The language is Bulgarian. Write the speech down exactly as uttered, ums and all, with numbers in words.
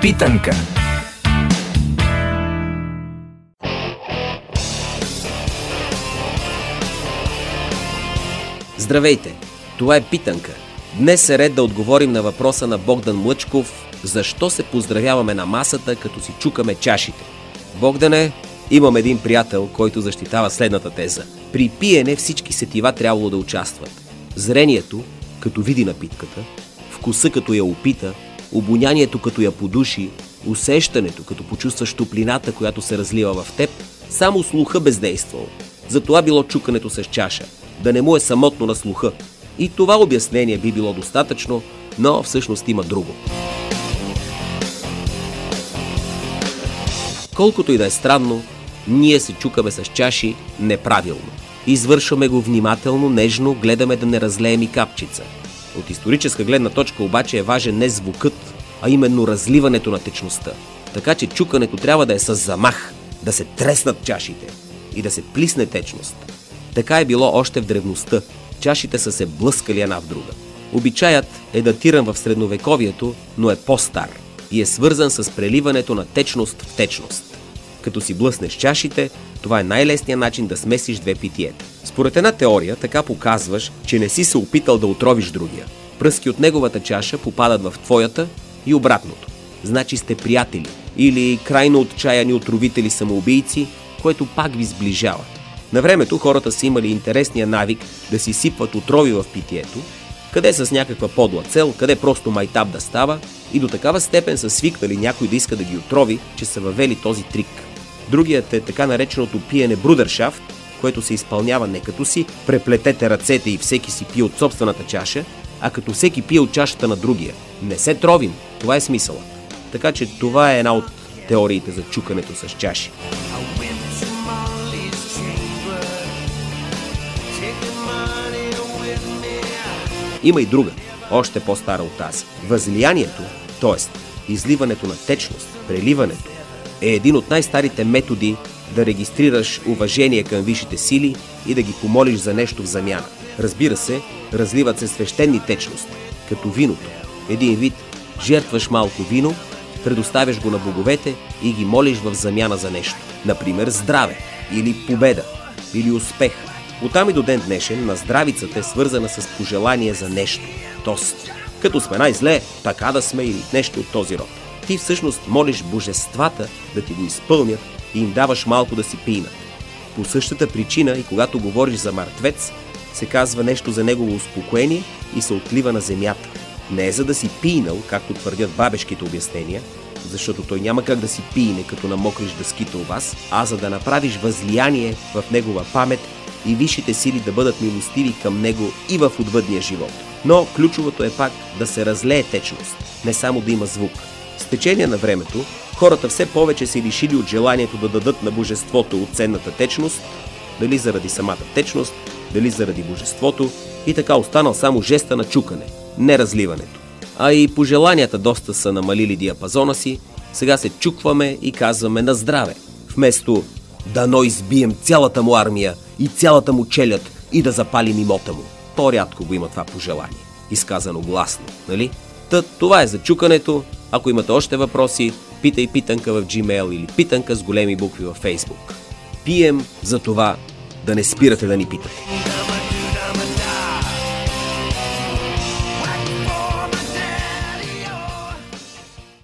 Питанка. Здравейте! Това е Питанка. Днес е ред да отговорим на въпроса на Богдан Млъчков: защо се поздравяваме на масата, като си чукаме чашите? Богдане, имам един приятел, който защитава следната теза. При пиене всички сетива трябвало да участват. Зрението, като види напитката, вкуса, като я опита, обонянието, като я подуши, усещането, като почувстваш топлината, която се разлива в теб, само слуха бездействал. Затова било чукането с чаша, да не му е самотно на слуха. И това обяснение би било достатъчно, но всъщност има друго. Колкото и да е странно, ние се чукаме с чаши неправилно. Извършваме го внимателно, нежно, гледаме да не разлеем и капчица. От историческа гледна точка обаче е важен не звукът, а именно разливането на течността. Така че чукането трябва да е с замах, да се треснат чашите и да се плисне течност. Така е било още в древността. Чашите са се блъскали една в друга. Обичаят е датиран в средновековието, но е по-стар и е свързан с преливането на течност в течност. Като си блъснеш чашите, това е най-лесният начин да смесиш две питиета. Според една теория, така показваш, че не си се опитал да отровиш другия. Пръски от неговата чаша попадат в твоята и обратното. Значи сте приятели или крайно отчаяни отровители самоубийци, което пак ви сближава. На времето хората са имали интересния навик да си сипват отрови в питието, къде с някаква подла цел, къде просто майтап да става, и до такава степен са свикнали някой да иска да ги отрови, че са въвели този трик. Другият е така нареченото пиене брудершафт, което се изпълнява не като си преплетете ръцете и всеки си пие от собствената чаша, а като всеки пие от чашата на другия. Не се тровим, това е смисълът. Така че това е една от теориите за чукането с чаши. Има и друга, още по-стара от тази. Възлиянието, т.е. изливането на течност, преливането, е един от най-старите методи да регистрираш уважение към висшите сили и да ги помолиш за нещо в замяна. Разбира се, разливат се свещени течности, като виното. Един вид, жертваш малко вино, предоставяш го на боговете и ги молиш в замяна за нещо. Например, здраве, или победа, или успех. Оттам и до ден днешен на здравицата е свързана с пожелание за нещо. Тост, като сме най-зле, така да сме, или нещо от този род. Ти всъщност молиш божествата да ти го изпълнят и им даваш малко да си пинат. По същата причина и когато говориш за мъртвец, се казва нещо за негово успокоение и се отлива на земята. Не е за да си пинал, както твърдят бабешките обяснения, защото той няма как да си пине, като намокриш дъските у вас, а за да направиш възлияние в негова памет и висшите сили да бъдат милостиви към него и в отвъдния живот. Но ключовото е пак да се разлее течност, не само да има звук. С течение на времето, хората все повече се лишили от желанието да дадат на божеството от ценната течност, дали заради самата течност, дали заради божеството, и така останал само жеста на чукане, не разливането. А и пожеланията доста са намалили диапазона си, сега се чукваме и казваме на здраве, вместо дано избием цялата му армия и цялата му челяд и да запалим имота му. По-рядко го има това пожелание, изказано гласно, нали? Та, това е за чукането. Ако имате още въпроси, питай Питанка в Gmail или Питанка с големи букви във Facebook. Пием за това да не спирате да ни питате.